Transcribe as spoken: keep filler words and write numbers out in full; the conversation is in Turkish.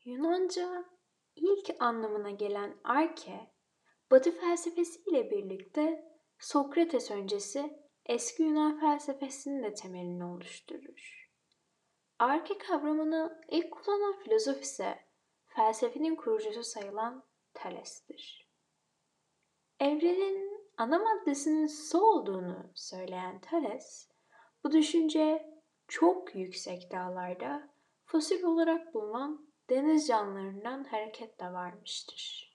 Yunanca ilk anlamına gelen arke, Batı felsefesiyle birlikte Sokrates öncesi eski Yunan felsefesinin de temelini oluşturur. Arke kavramını ilk kullanan filozof ise felsefenin kurucusu sayılan Thales'tir. Evrenin ana maddesinin su olduğunu söyleyen Thales, bu düşünce çok yüksek dağlarda fosil olarak bulunan deniz canlılarından hareketle varmıştır.